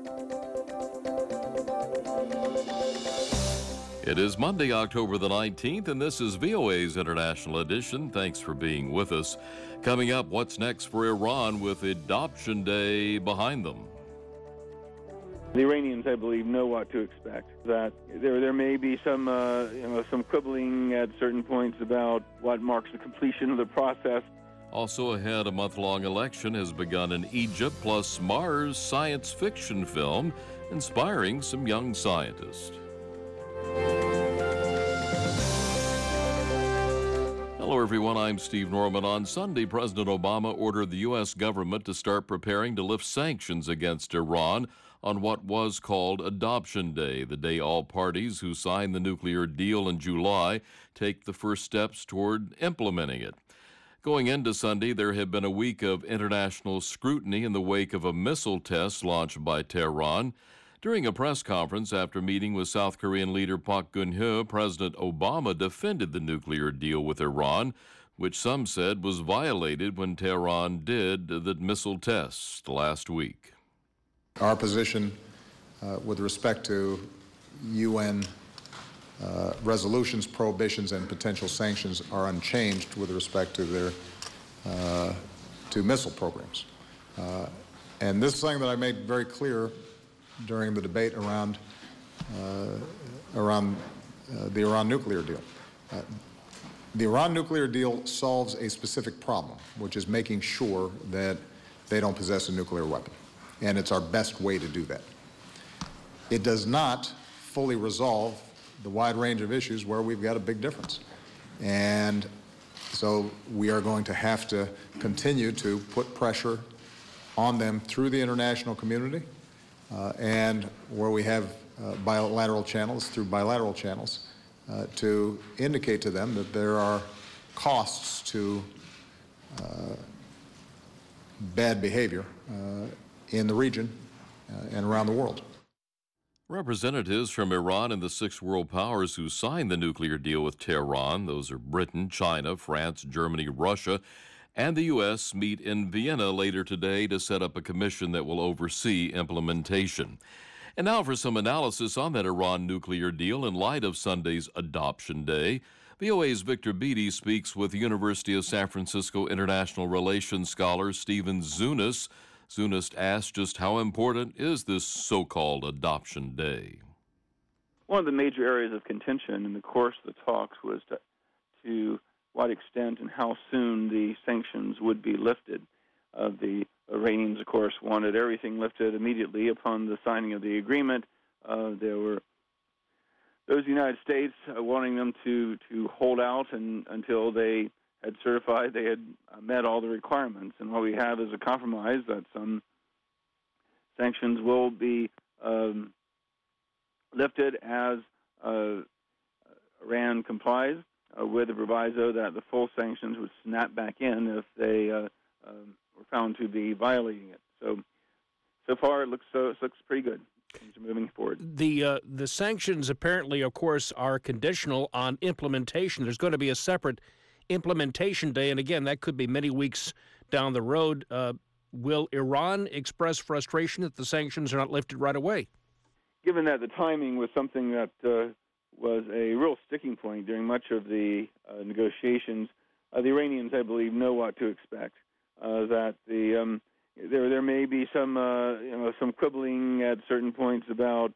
It is Monday, October the 19th, and this is VOA's International Edition. Thanks for being with us. Coming up, what's next for Iran with Adoption Day behind them? The Iranians, I believe, know what to expect. That there may be some quibbling at certain points about what marks the completion of the process. Also ahead, a month-long election has begun in Egypt, plus Mars science fiction film inspiring some young scientists. Hello, everyone. I'm Steve Norman. On Sunday, President Obama ordered the U.S. government to start preparing to lift sanctions against Iran on what was called Adoption Day, the day all parties who signed the nuclear deal in July take the first steps toward implementing it. Going into Sunday, there had been a week of international scrutiny in the wake of a missile test launched by Tehran. During a press conference after meeting with South Korean leader Park Geun-hye, President Obama defended the nuclear deal with Iran, which some said was violated when Tehran did the missile test last week. Our position with respect to UN resolutions, prohibitions, and potential sanctions are unchanged with respect to their to missile programs. And this is something that I made very clear during the debate around the Iran nuclear deal. The Iran nuclear deal solves a specific problem, which is making sure that they don't possess a nuclear weapon. And it's our best way to do that. It does not fully resolve the wide range of issues where we've got a big difference. And so we are going to have to continue to put pressure on them through the international community, and where we have bilateral channels, through bilateral channels, to indicate to them that there are costs to bad behavior in the region and around the world. Representatives from Iran and the six world powers who signed the nuclear deal with Tehran, those are Britain, China, France, Germany, Russia, and the U.S., meet in Vienna later today to set up a commission that will oversee implementation. And now for some analysis on that Iran nuclear deal in light of Sunday's Adoption Day. VOA's Victor Beatty speaks with University of San Francisco International Relations scholar Stephen Zunas. Zunas asked just how important is this so-called Adoption Day? One of the major areas of contention in the course of the talks was to what extent and how soon the sanctions would be lifted. The Iranians, of course, wanted everything lifted immediately upon the signing of the agreement. There were those United States wanting them to hold out until they had certified they had met all the requirements. And what we have is a compromise that some sanctions will be lifted as Iran complies, with the proviso that the full sanctions would snap back in if they were found to be violating it. So far, it looks pretty good. Things are moving forward. The sanctions apparently, of course, are conditional on implementation. There's going to be a separate implementation day, and again, that could be many weeks down the road. Will Iran express frustration that the sanctions are not lifted right away? Given that the timing was something that was a real sticking point during much of the negotiations, the Iranians, I believe, know what to expect. That there may be some quibbling at certain points about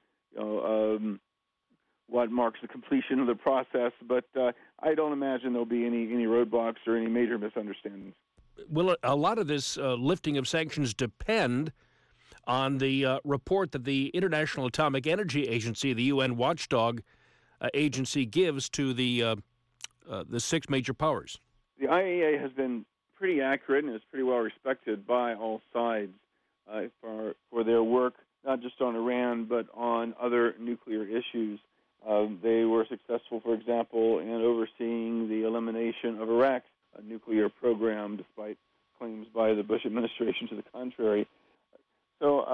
what marks the completion of the process, but I don't imagine there'll be any roadblocks or any major misunderstandings. Will a lot of this lifting of sanctions depend on the report that the International Atomic Energy Agency, the UN watchdog agency, gives to the six major powers? The IAEA has been pretty accurate and is pretty well respected by all sides for their work, not just on Iran, but on other nuclear issues. They were successful, for example, in overseeing the elimination of Iraq's nuclear program, despite claims by the Bush administration to the contrary. So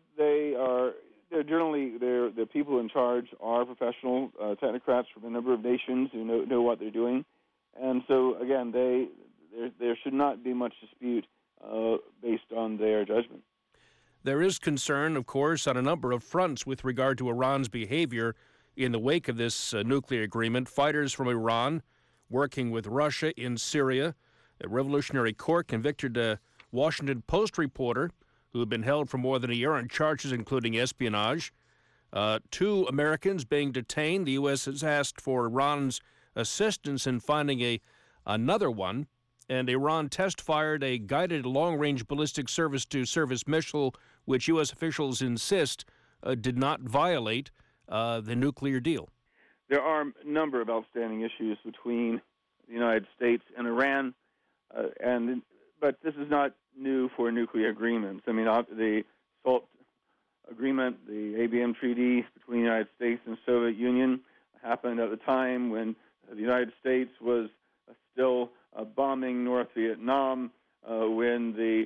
the people in charge are professional technocrats from a number of nations who know what they're doing, and so again, there should not be much dispute based on their judgment. There is concern, of course, on a number of fronts with regard to Iran's behavior in the wake of this nuclear agreement. Fighters from Iran working with Russia in Syria. A Revolutionary Court convicted a Washington Post reporter who had been held for more than a year on charges including espionage. 2 Americans being detained. The U.S. has asked for Iran's assistance in finding another one. And Iran test-fired a guided long-range ballistic surface-to-surface missile, which U.S. officials insist did not violate the nuclear deal. There are a number of outstanding issues between the United States and Iran, but this is not new for nuclear agreements. I mean, the SALT agreement, the ABM treaty between the United States and the Soviet Union happened at the time when the United States was still bombing North Vietnam, when the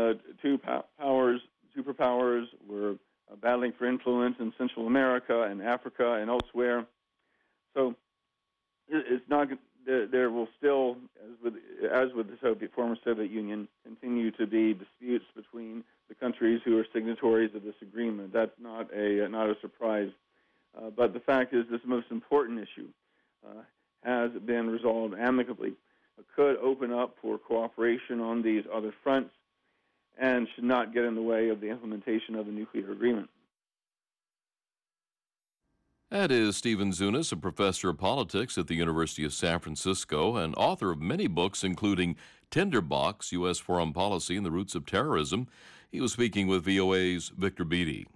superpowers were battling for influence in Central America and Africa and elsewhere. So it's not. There will still, as with the former Soviet Union, continue to be disputes between the countries who are signatories of this agreement. That's not a surprise. But the fact is, this most important issue has been resolved amicably. It could open up for cooperation on these other fronts and should not get in the way of the implementation of the nuclear agreement. That is Stephen Zunes, a professor of politics at the University of San Francisco and author of many books, including Tinderbox, U.S. Foreign Policy and the Roots of Terrorism. He was speaking with VOA's Victor Beattie.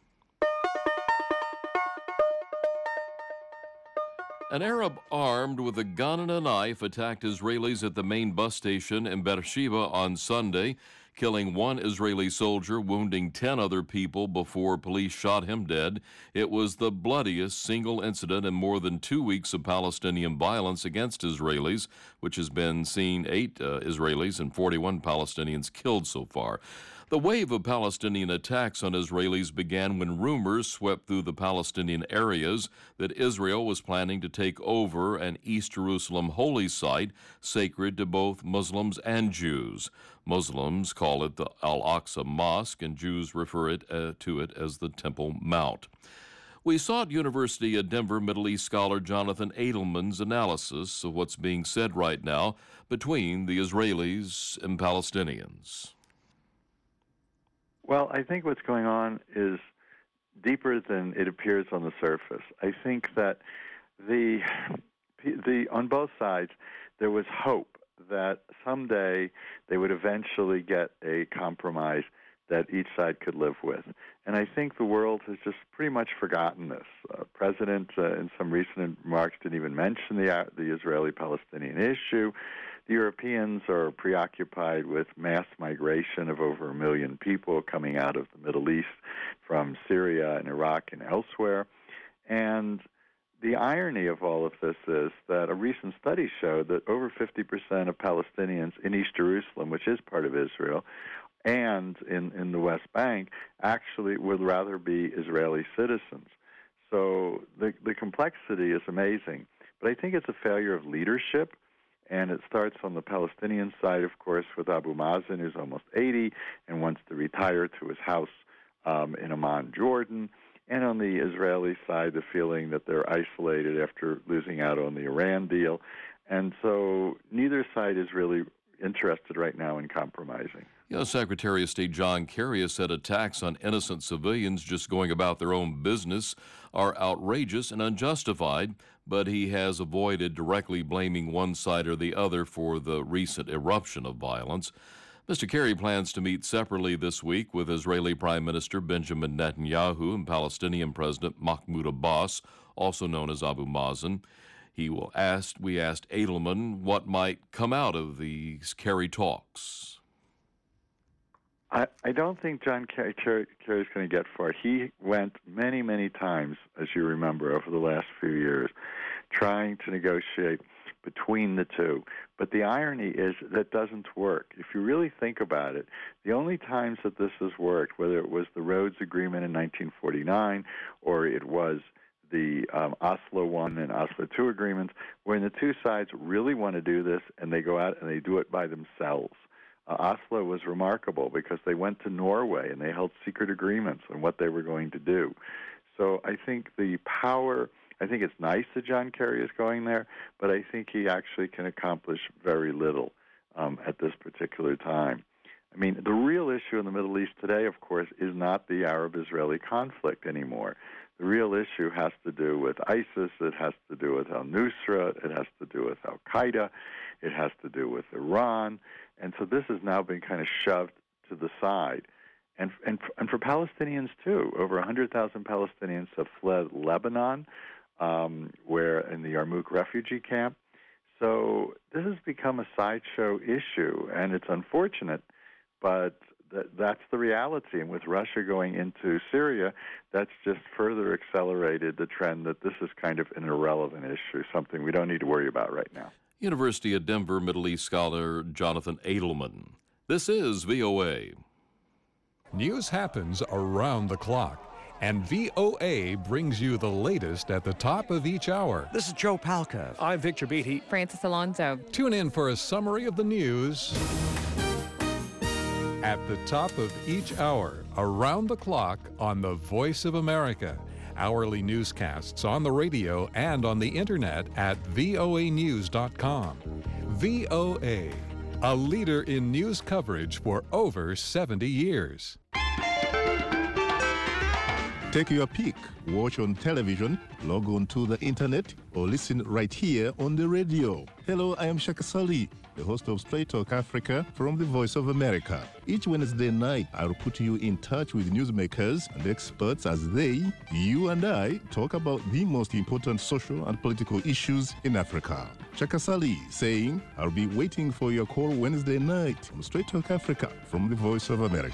An Arab armed with a gun and a knife attacked Israelis at the main bus station in Beersheba on Sunday, killing 1 Israeli soldier, wounding 10 other people before police shot him dead. It was the bloodiest single incident in more than 2 weeks of Palestinian violence against Israelis, which has been seen 8 Israelis and 41 Palestinians killed so far. The wave of Palestinian attacks on Israelis began when rumors swept through the Palestinian areas that Israel was planning to take over an East Jerusalem holy site sacred to both Muslims and Jews. Muslims call it the Al-Aqsa Mosque, and Jews refer to it as the Temple Mount. We sought University of Denver Middle East scholar Jonathan Edelman's analysis of what's being said right now between the Israelis and Palestinians. Well, I think what's going on is deeper than it appears on the surface. I think that on both sides there was hope that someday they would eventually get a compromise that each side could live with. And I think the world has just pretty much forgotten this. President, in some recent remarks, didn't even mention the Israeli-Palestinian issue. The Europeans are preoccupied with mass migration of over 1 million people coming out of the Middle East from Syria and Iraq and elsewhere. And the irony of all of this is that a recent study showed that over 50% of Palestinians in East Jerusalem, which is part of Israel, and in the West Bank, actually would rather be Israeli citizens. So the complexity is amazing. But I think it's a failure of leadership. And it starts on the Palestinian side, of course, with Abu Mazen, who's almost 80 and wants to retire to his house in Amman, Jordan. And on the Israeli side, the feeling that they're isolated after losing out on the Iran deal. And so neither side is really interested right now in compromising. Secretary of State John Kerry has said attacks on innocent civilians just going about their own business are outrageous and unjustified, but he has avoided directly blaming one side or the other for the recent eruption of violence. Mr. Kerry plans to meet separately this week with Israeli Prime Minister Benjamin Netanyahu and Palestinian President Mahmoud Abbas, also known as Abu Mazen. We asked Edelman what might come out of these Kerry talks. I don't think John Kerry is going to get far. He went many, many times, as you remember, over the last few years, trying to negotiate between the two. But the irony is that doesn't work. If you really think about it, the only times that this has worked, whether it was the Rhodes Agreement in 1949 or it was the Oslo I and Oslo II agreements, when the two sides really want to do this and they go out and they do it by themselves. Oslo was remarkable because they went to Norway and they held secret agreements on what they were going to do. So I think the power, I think it's nice that John Kerry is going there, but I think he actually can accomplish very little at this particular time. I mean, the real issue in the Middle East today, of course, is not the Arab-Israeli conflict anymore. The real issue has to do with ISIS, it has to do with al-Nusra, it has to do with al-Qaeda, it has to do with Iran, and so this has now been kind of shoved to the side. And for Palestinians, too, over 100,000 Palestinians have fled Lebanon, where in the Yarmouk refugee camp. So this has become a sideshow issue, and it's unfortunate, but that's the reality. And with Russia going into Syria, that's just further accelerated the trend that this is kind of an irrelevant issue, something we don't need to worry about right now. University of Denver Middle East scholar Jonathan Edelman. This is VOA. News happens around the clock, and VOA brings you the latest at the top of each hour. This is Joe Palca. I'm Victor Beatty. Francis Alonso. Tune in for a summary of the news at the top of each hour, around the clock on the Voice of America. Hourly newscasts on the radio and on the internet at voanews.com. VOA, a leader in news coverage for over 70 years. Take your pick. Watch on television, log on to the internet, or listen right here on the radio. Hello, I am Shaka Sali, the host of Straight Talk Africa from the Voice of America. Each Wednesday night, I'll put you in touch with newsmakers and experts as they, you and I, talk about the most important social and political issues in Africa. Shaka Sali saying, I'll be waiting for your call Wednesday night on Straight Talk Africa from the Voice of America.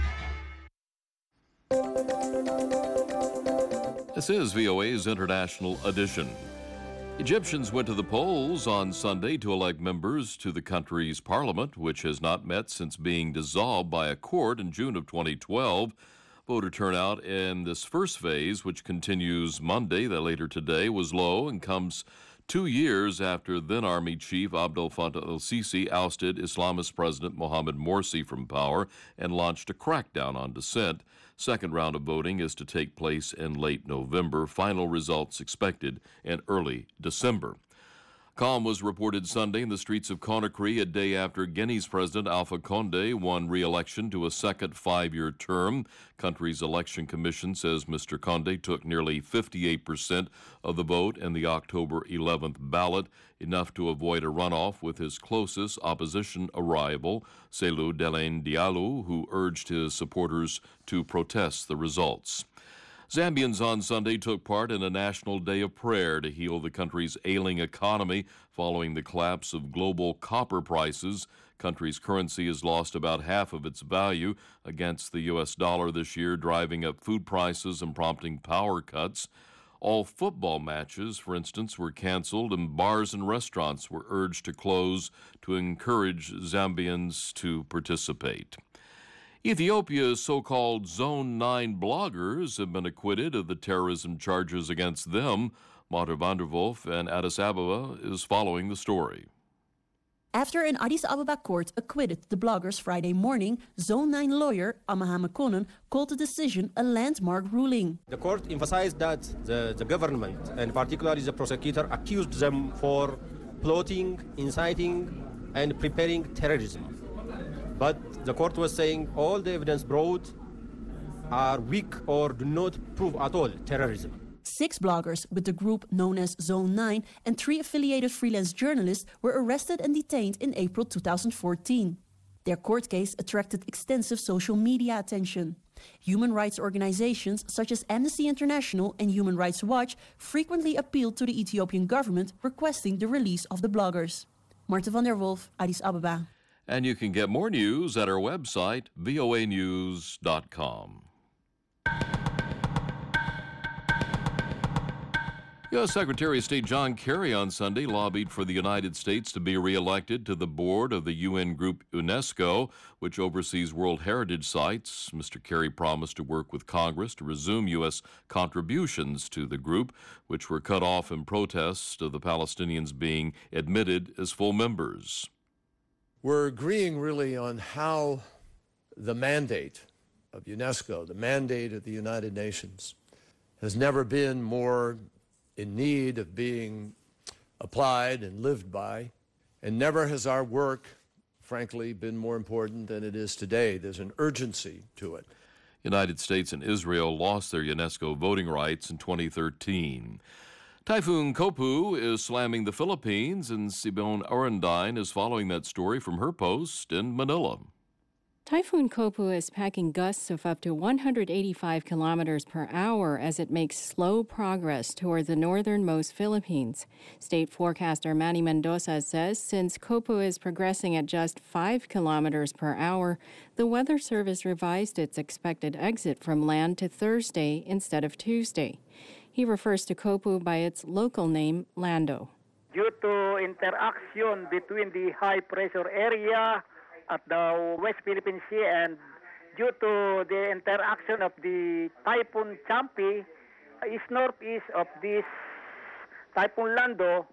This is VOA's International Edition. Egyptians went to the polls on Sunday to elect members to the country's parliament, which has not met since being dissolved by a court in June of 2012. Voter turnout in this first phase, which continues Monday, later today, was low and comes 2 years after then-Army Chief Abdel Fattah el-Sisi ousted Islamist President Mohamed Morsi from power and launched a crackdown on dissent. Second round of voting is to take place in late November. Final results expected in early December. Calm was reported Sunday in the streets of Conakry a day after Guinea's President Alpha Condé won re-election to a second 5-year term. Country's election commission says Mr. Condé took nearly 58% of the vote in the October 11th ballot, enough to avoid a runoff with his closest opposition rival, Cellou Dalein Diallo, who urged his supporters to protest the results. Zambians on Sunday took part in a national day of prayer to heal the country's ailing economy following the collapse of global copper prices. Country's currency has lost about half of its value against the U.S. dollar this year, driving up food prices and prompting power cuts. All football matches, for instance, were canceled, and bars and restaurants were urged to close to encourage Zambians to participate. Ethiopia's so-called Zone 9 bloggers have been acquitted of the terrorism charges against them. Marta van der Wolf in Addis Ababa is following the story. After an Addis Ababa court acquitted the bloggers Friday morning, Zone 9 lawyer Amaha Mekonnen called the decision a landmark ruling. The court emphasized that the government, and particularly the prosecutor, accused them for plotting, inciting, and preparing terrorism. But the court was saying all the evidence brought are weak or do not prove at all terrorism. 6 bloggers with the group known as Zone 9 and 3 affiliated freelance journalists were arrested and detained in April 2014. Their court case attracted extensive social media attention. Human rights organizations such as Amnesty International and Human Rights Watch frequently appealed to the Ethiopian government requesting the release of the bloggers. Marta van der Wolf, Addis Ababa. And you can get more news at our website, voanews.com. U.S. Secretary of State John Kerry on Sunday lobbied for the United States to be reelected to the board of the UN group UNESCO, which oversees World Heritage Sites. Mr. Kerry promised to work with Congress to resume U.S. contributions to the group, which were cut off in protest of the Palestinians being admitted as full members. We're agreeing really on how the mandate of UNESCO, the mandate of the United Nations, has never been more in need of being applied and lived by, and never has our work, frankly, been more important than it is today. There's an urgency to it. United States and Israel lost their UNESCO voting rights in 2013. Typhoon Kopu is slamming the Philippines, and Simone Arendine is following that story from her post in Manila. Typhoon Kopu is packing gusts of up to 185 kilometers per hour as it makes slow progress toward the northernmost Philippines. State forecaster Manny Mendoza says since Kopu is progressing at just 5 kilometers per hour, the Weather Service revised its expected exit from land to Thursday instead of Tuesday. He refers to Kopu by its local name, Lando. Due to interaction between the high-pressure area at the West Philippine Sea and due to the interaction of the Typhoon Champi, is northeast of this Typhoon Lando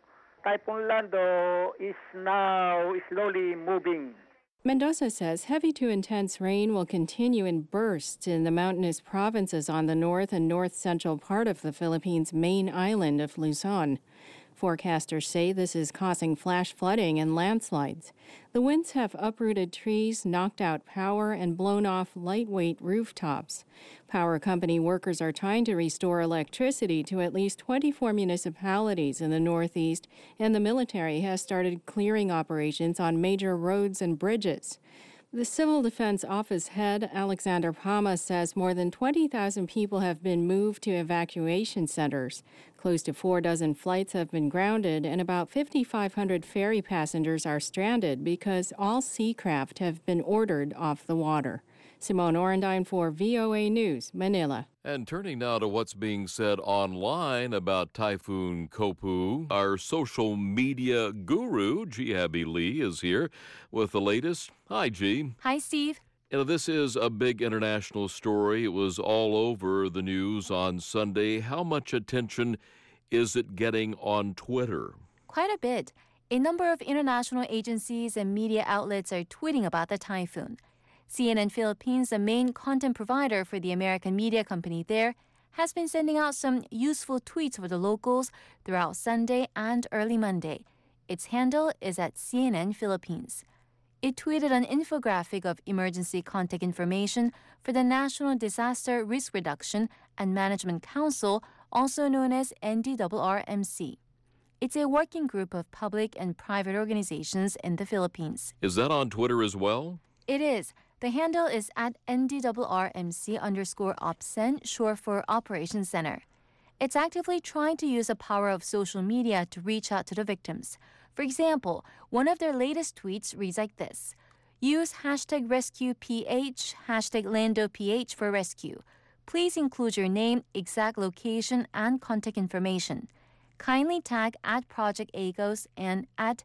is now slowly moving. Mendoza says heavy to intense rain will continue in bursts in the mountainous provinces on the north and north-central part of the Philippines' main island of Luzon. Forecasters say this is causing flash flooding and landslides. The winds have uprooted trees, knocked out power, and blown off lightweight rooftops. Power company workers are trying to restore electricity to at least 24 municipalities in the northeast, and the military has started clearing operations on major roads and bridges. The Civil Defense Office head, Alexander Pama, says more than 20,000 people have been moved to evacuation centers. Close to 4 dozen flights have been grounded, and about 5,500 ferry passengers are stranded because all sea craft have been ordered off the water. Simone Arendine for VOA News, Manila. And turning now to what's being said online about Typhoon Kopu, our social media guru, G. Abby Lee, is here with the latest. Hi, G. Hi, Steve. You know, this is a big international story. It was all over the news on Sunday. How much attention is it getting on Twitter? Quite a bit. A number of international agencies and media outlets are tweeting about the typhoon. CNN Philippines, the main content provider for the American media company there, has been sending out some useful tweets for the locals throughout Sunday and early Monday. Its handle is at CNN Philippines. It tweeted an infographic of emergency contact information for the National Disaster Risk Reduction and Management Council, also known as NDRRMC. It's a working group of public and private organizations in the Philippines. Is that on Twitter as well? It is. The handle is at NDRRMC_OPCEN, short for Operations Center. It's actively trying to use the power of social media to reach out to the victims. For example, one of their latest tweets reads like this: use #RescuePH, #LandoPH for rescue. Please include your name, exact location, and contact information. Kindly tag at Project AGOS and at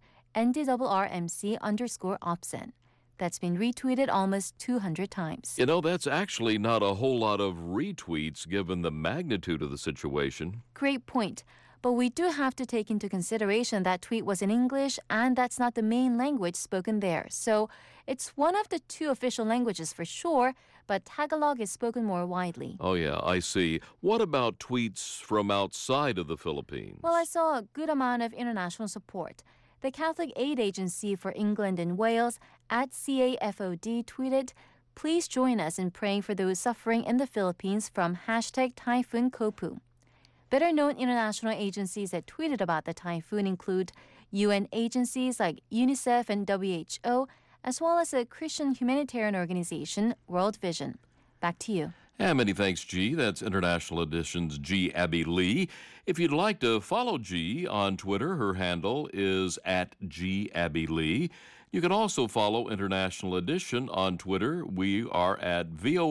NDRRMC_OPCEN. That's been retweeted almost 200 times. You know, that's actually not a whole lot of retweets given the magnitude of the situation. Great point. But we do have to take into consideration that tweet was in English and that's not the main language spoken there. So it's one of the two official languages for sure, but Tagalog is spoken more widely. Oh, yeah, I see. What about tweets from outside of the Philippines? Well, I saw a good amount of international support. The Catholic Aid Agency for England and Wales at CAFOD tweeted, please join us in praying for those suffering in the Philippines from #Typhoon Kopu. Better-known international agencies that tweeted about the typhoon include UN agencies like UNICEF and WHO, as well as a Christian humanitarian organization, World Vision. Back to you. And many thanks, G. That's International Edition's G. Abby Lee. If you'd like to follow G on Twitter, her handle is at G. Abby Lee. You can also follow International Edition on Twitter. We are at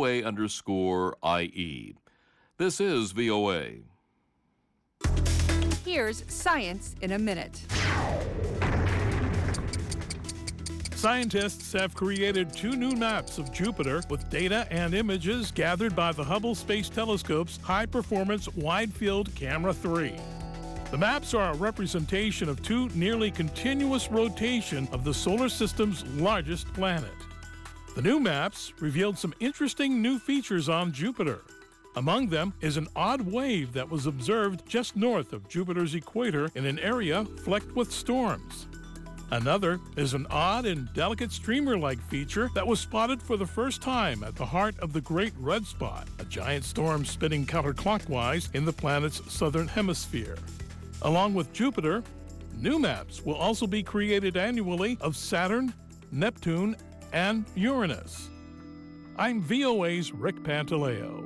VOA_IE. This is VOA. Here's Science in a Minute. Scientists have created 2 new maps of Jupiter with data and images gathered by the Hubble Space Telescope's High Performance Wide Field Camera 3. The maps are a representation of two nearly continuous rotation of the solar system's largest planet. The new maps revealed some interesting new features on Jupiter. Among them is an odd wave that was observed just north of Jupiter's equator in an area flecked with storms. Another is an odd and delicate streamer-like feature that was spotted for the first time at the heart of the Great Red Spot, a giant storm spinning counterclockwise in the planet's southern hemisphere. Along with Jupiter, new maps will also be created annually of Saturn, Neptune, and Uranus. I'm VOA's Rick Pantaleo.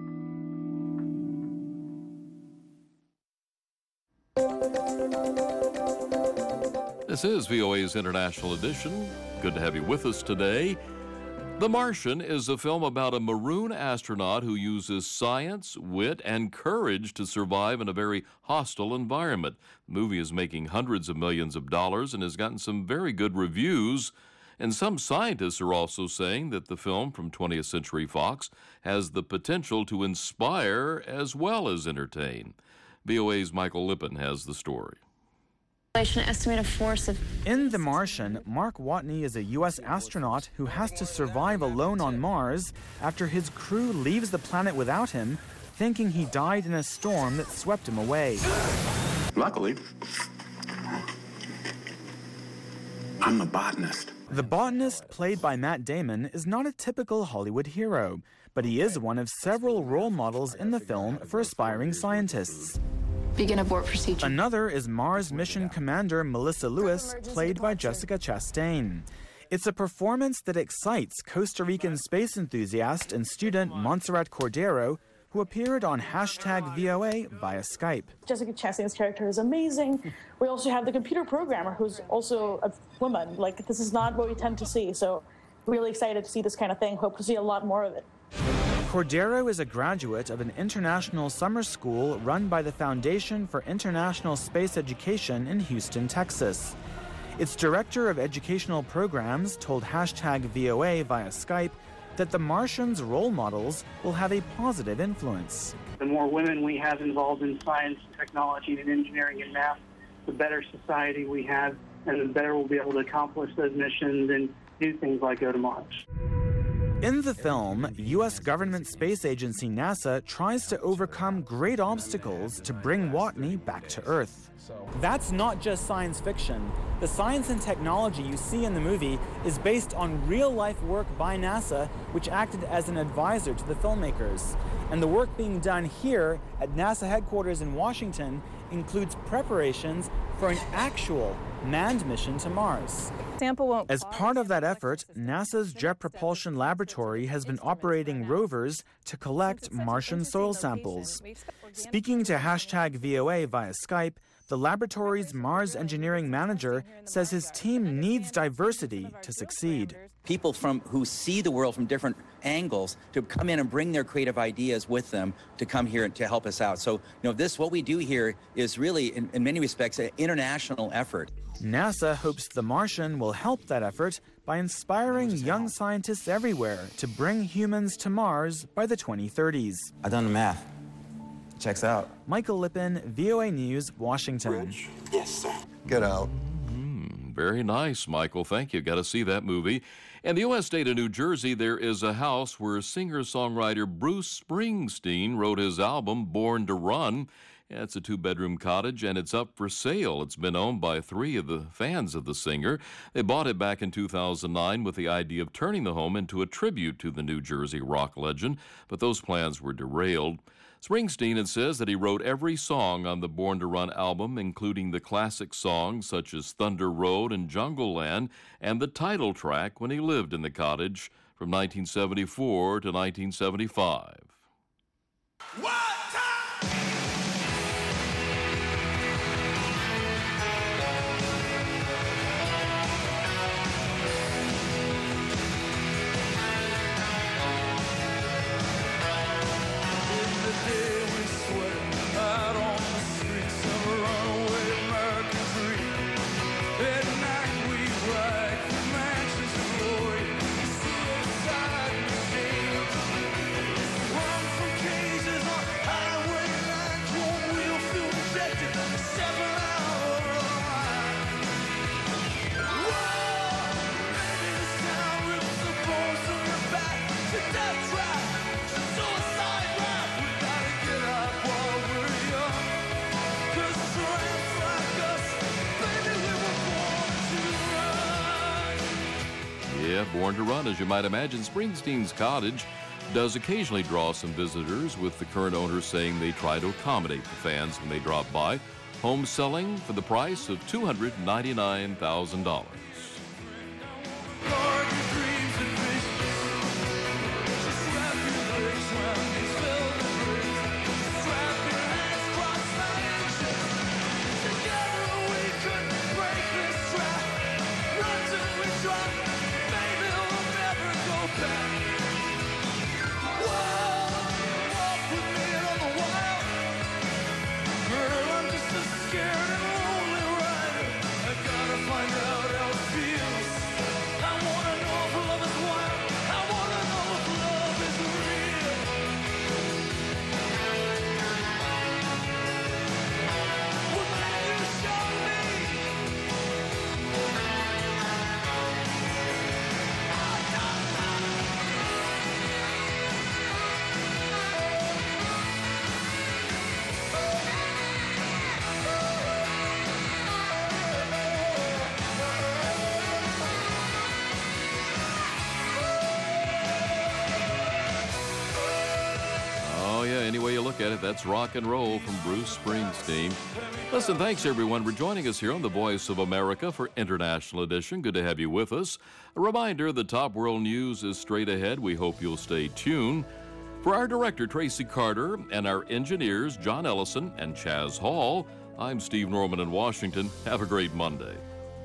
This is VOA's International Edition. Good to have you with us today. The Martian is a film about a maroon astronaut who uses science, wit, and courage to survive in a very hostile environment. The movie is making hundreds of millions of dollars and has gotten some very good reviews. And some scientists are also saying that the film from 20th Century Fox has the potential to inspire as well as entertain. VOA's Michael Lippin has the story. Estimated force of... In The Martian, Mark Watney is a U.S. astronaut who has to survive alone on Mars after his crew leaves the planet without him, thinking he died in a storm that swept him away. Luckily, I'm a botanist. The botanist, played by Matt Damon, is not a typical Hollywood hero, but he is one of several role models in the film for aspiring scientists. Begin abort procedure. Another is Mars mission commander Melissa Lewis, played by Jessica Chastain. It's a performance that excites Costa Rican space enthusiast and student Montserrat Cordero, who appeared on #VOA via Skype. Jessica Chastain's character is amazing. We also have the computer programmer, who's also a woman. Like, this is not what we tend to see, so really excited to see this kind of thing. Hope to see a lot more of it. Cordero is a graduate of an international summer school run by the Foundation for International Space Education in Houston, Texas. Its director of educational programs told #VOA via Skype that the Martians' role models will have a positive influence. The more women we have involved in science, technology, and engineering and math, the better society we have, and the better we'll be able to accomplish those missions and do things like go to Mars. In the film, U.S. government space agency NASA tries to overcome great obstacles to bring Watney back to Earth. That's not just science fiction. The science and technology you see in the movie is based on real-life work by NASA, which acted as an advisor to the filmmakers. And the work being done here at NASA headquarters in Washington includes preparations for an actual manned mission to Mars. As part of that effort, NASA's Jet Propulsion Laboratory has been operating rovers to collect Martian soil samples. Speaking to #VOA via Skype, the laboratory's Mars engineering manager says his team needs diversity to succeed. People who see the world from different angles to come in and bring their creative ideas with them to come here to help us out. So, what we do here is really, in many respects, an international effort. NASA hopes The Martian will help that effort by inspiring young scientists everywhere to bring humans to Mars by the 2030s. I've done the math. Checks out. Michael Lippin, VOA News, Washington. Yes, sir. Get out. Very nice, Michael. Thank you. Got to see that movie. In the U.S. state of New Jersey, there is a house where singer-songwriter Bruce Springsteen wrote his album, Born to Run. It's a 2-bedroom cottage, and it's up for sale. It's been owned by 3 of the fans of the singer. They bought it back in 2009 with the idea of turning the home into a tribute to the New Jersey rock legend, but those plans were derailed. Springsteen says that he wrote every song on the Born to Run album, including the classic songs such as Thunder Road and Jungle Land, and the title track when he lived in the cottage from 1974 to 1975. What time? What born to run. As you might imagine, Springsteen's Cottage does occasionally draw some visitors, with the current owners saying they try to accommodate the fans when they drop by. Home selling for the price of $299,000. Any way you look at it, that's rock and roll from Bruce Springsteen. Listen, thanks everyone for joining us here on the Voice of America for International Edition. Good to have you with us. A reminder, the top world news is straight ahead. We hope you'll stay tuned. For our director, Tracy Carter, and our engineers, John Ellison and Chaz Hall, I'm Steve Norman in Washington. Have a great Monday.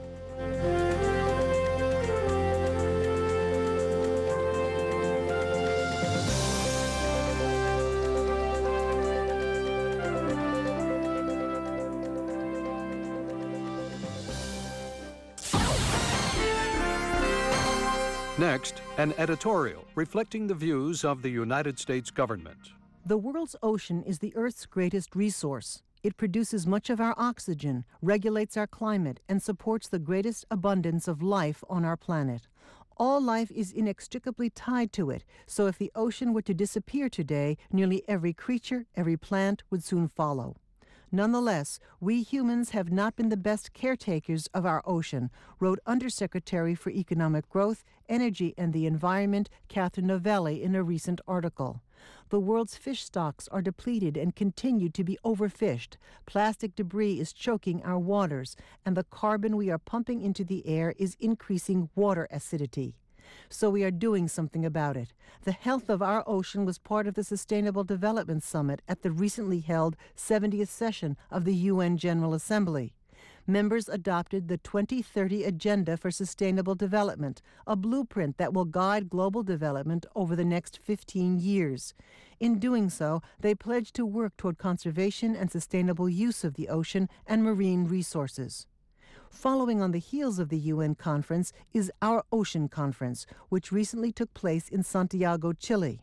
Next, an editorial reflecting the views of the United States government. The world's ocean is the Earth's greatest resource. It produces much of our oxygen, regulates our climate, and supports the greatest abundance of life on our planet. All life is inextricably tied to it, so if the ocean were to disappear today, nearly every creature, every plant would soon follow. Nonetheless, we humans have not been the best caretakers of our ocean, wrote Undersecretary for Economic Growth, Energy and the Environment, Catherine Novelli, in a recent article. The world's fish stocks are depleted and continue to be overfished. Plastic debris is choking our waters, and the carbon we are pumping into the air is increasing water acidity. So we are doing something about it. The health of our ocean was part of the Sustainable Development Summit at the recently held 70th session of the UN General Assembly. Members adopted the 2030 Agenda for Sustainable Development, a blueprint that will guide global development over the next 15 years. In doing so, they pledged to work toward conservation and sustainable use of the ocean and marine resources. Following on the heels of the UN conference is our Ocean Conference, which recently took place in Santiago, Chile.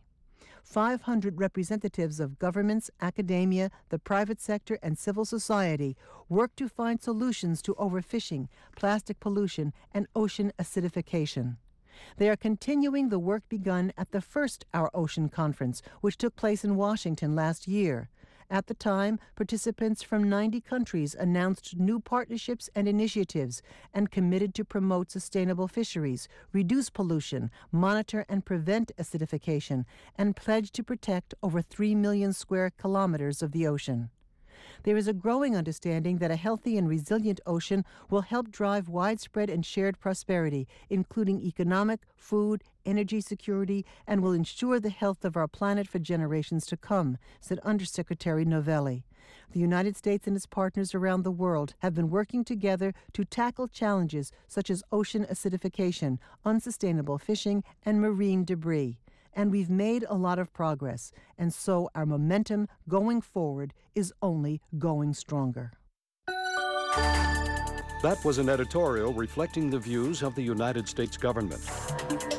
500 representatives of governments, academia, the private sector, and civil society work to find solutions to overfishing, plastic pollution, and ocean acidification. They are continuing the work begun at the first Our Ocean Conference, which took place in Washington last year. At the time, participants from 90 countries announced new partnerships and initiatives and committed to promote sustainable fisheries, reduce pollution, monitor and prevent acidification, and pledged to protect over 3 million square kilometers of the ocean. There is a growing understanding that a healthy and resilient ocean will help drive widespread and shared prosperity, including economic, food, energy security, and will ensure the health of our planet for generations to come, said Undersecretary Novelli. The United States and its partners around the world have been working together to tackle challenges such as ocean acidification, unsustainable fishing, and marine debris. And we've made a lot of progress, and so our momentum going forward is only going stronger. That was an editorial reflecting the views of the United States government.